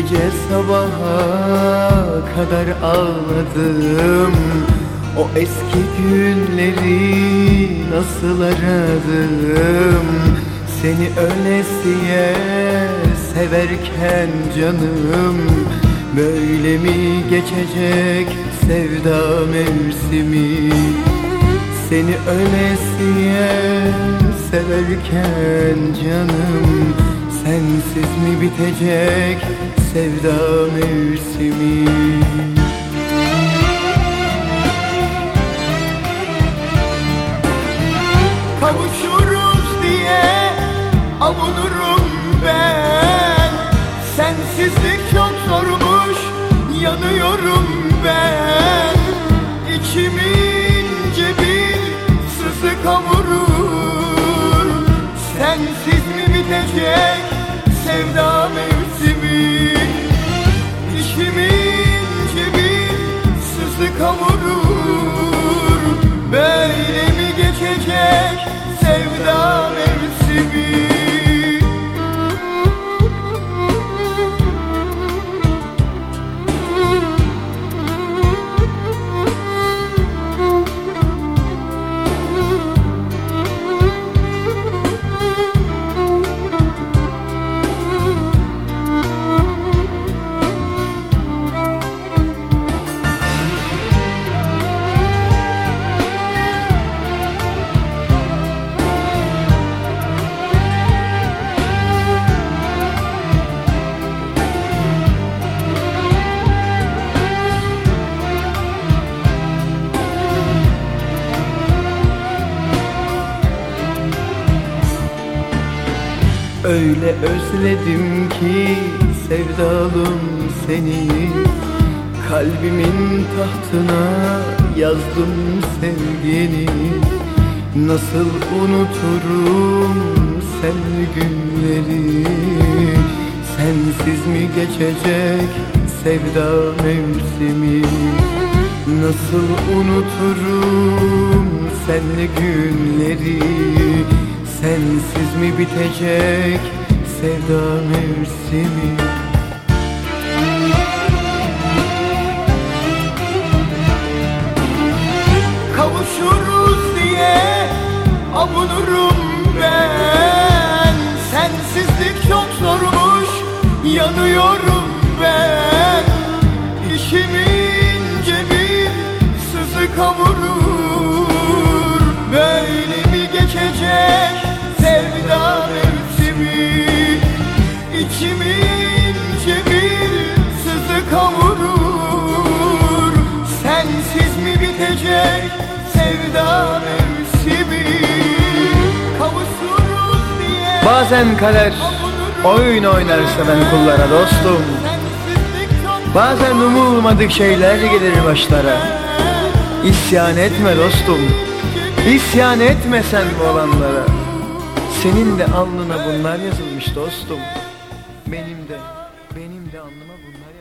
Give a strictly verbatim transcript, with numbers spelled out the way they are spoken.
gece sabaha kadar ağladım. O eski günleri nasıl aradım. Seni öylesiye severken canım, böyle mi geçecek sevda mevsimi? Seni öylesiye severken canım, sensiz mi bitecek sevda mevsimi? Kavuşuruz diye avunurum ben, sensizlik çok zormuş, yanıyorum ben. İçimi ince bir sızı kavurur, sensiz mi bitecek sevda mevsimi? İçimi ince bir sızı kavurur, böyle mi geçecek sevda mevsimi? Öyle özledim ki sevdalım seni, kalbimin tahtına yazdım sevgini. Nasıl unuturum senli günleri, sensiz mi geçecek sevda mevsimi? Nasıl unuturum senli günleri, sensiz mi bitecek sevda mevsimi? Kavuşuruz diye avunurum ben, sensizlik çok zormuş, yanıyorum ben. İçimi ince bir sızı kavurur, böyle mi geçecek sevda mevsimi? İçimi ince bir sızı kavurur, sensiz mi bitecek sevda mevsimi? Kavuşuruz diye bazen kader oyun oynar seven kullara dostum. Bazen umulmadık şeyler gelir başlara. İsyan etme dostum, İsyan etme sen bu olanlara. Senin de alnına bunlar yazılmış dostum. Benim de, benim de alnıma bunlar